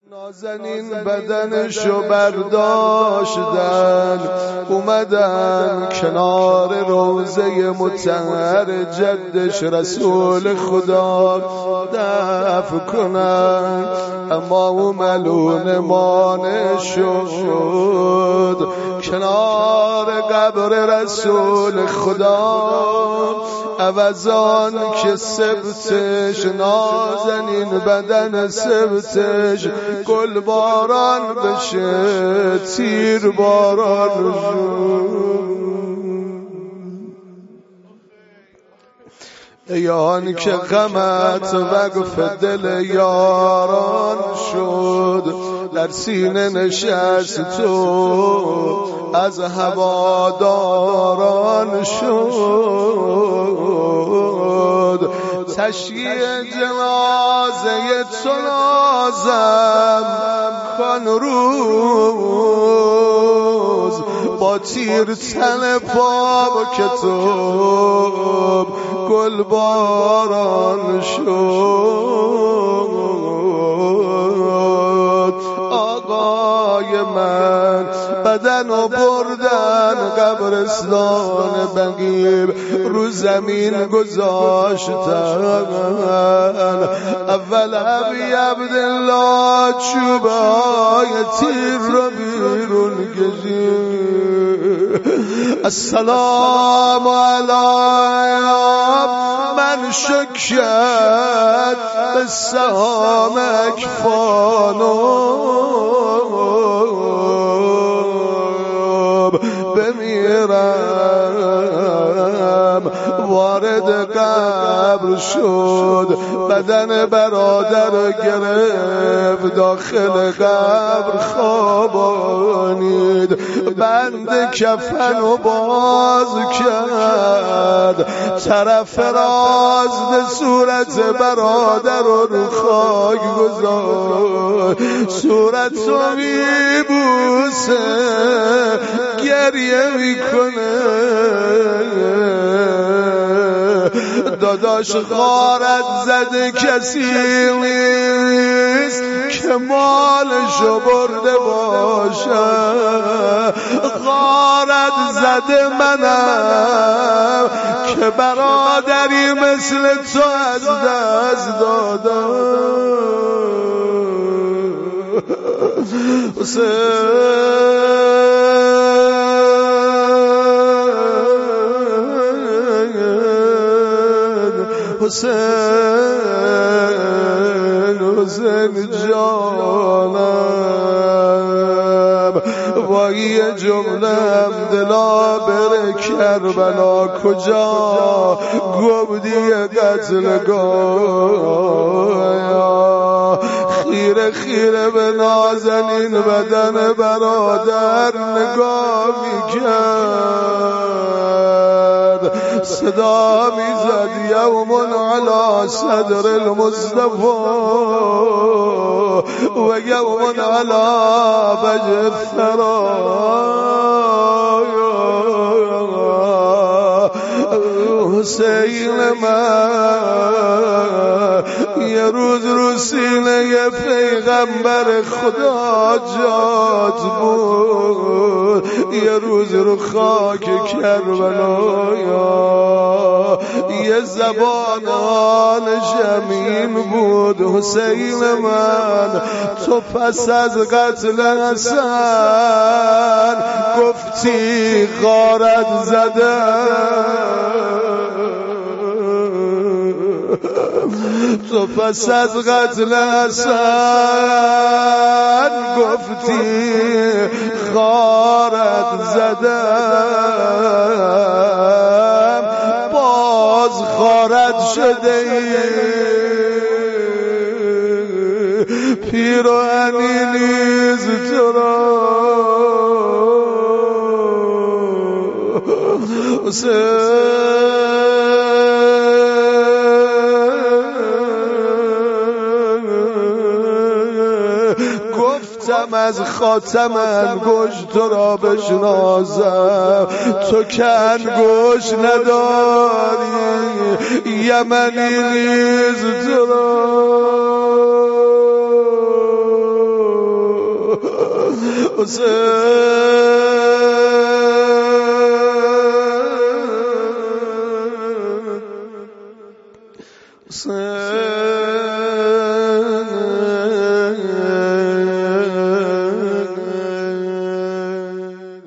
نازنین بدنشو برداشتن اومدن کنار روضه مطهر جدش رسول خدا دفن کنن، اما او ملون مانع شد کنار قبر رسول خدا. عوضان که سبتش نازنین بدن سبتش گل باران بشه تیر باران یان که غمت وقف دل یاران شد، در سینه نشست تو از هواداران شد. تشییع جنازه تو نازم کن روز، با تیر تن پا با کتاب گل باران شد. آقای من بدنو بردن قبرستان بقیع، رو زمین گذاشتن. اول ابی عبدالله چوبای تیر رو بیرون کشید. السلام علیکم من شکر به سهام اکفانم بمیرم. وارد قبر شد بدن برادر گرفت، داخل قبر خوابانید، بند کفن و باز کرد، طرف راست صورت برادر رو خاک گذاشت. صورت رو میبوسه گریه میکنه، داداش غارت زده کسی نیست که مالشو برده باشه، غارت زده منم که برادری مثل تو از دست دادم. حسین جانم، وای جملم دلا بره کربلا کجا گفتی قتلگاه. خیره خیره به نازنین بدن برادر نگاه میکرد، صدا میزد یوم علی صدر المصطفى و یوم علی وجه الثرایا. حسین من یه روز رو سینه پیغمبر خدا جات بود، یه روز رو خاک کربلا یه زبانان شمیم بود. حسین من تو پس از قتل حسن گفتی غارت زده، تو پس از قتل حسن گفتی غارت زدم، باز غارت شده ای پیر و انیلیز تو را. گفتم از خاتم انگشت تو را بشناسم، تو که انگشت نداری، یمنی نیز تو را حسین